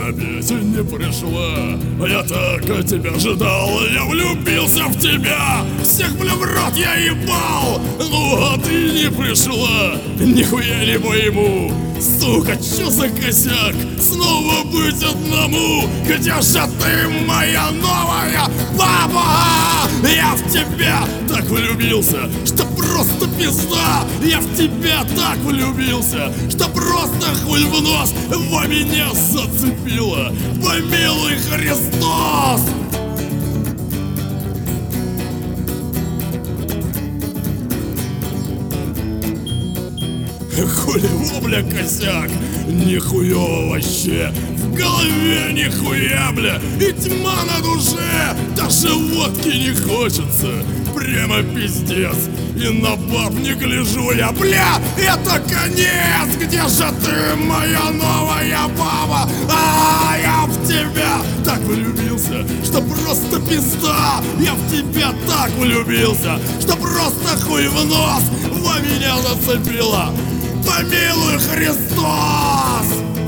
опять не пришла. Я так от тебя ждал, я влюбился в тебя. Всех, бля, в рот я ебал, ну а ты не пришла. Нихуя не пойму, сука, чё за косяк? Снова быть одному, где же ты, моя новая баба? Я в тебя так влюбился, что просто пизда. Я в тебя так влюбился, что просто хуй в нос. Во меня зацепило, помилуй Христос. Хуево, бля, косяк, нихуево вообще. В голове нихуя, бля, и тьма на душе. Даже водки не хочется, прямо пиздец. И на баб не гляжу я, бля, это конец. Где же ты, моя новая баба? А я в тебя так влюбился, что просто пизда. Я в тебя так влюбился, что просто хуй в нос. Во меня зацепило, помилуй Христос.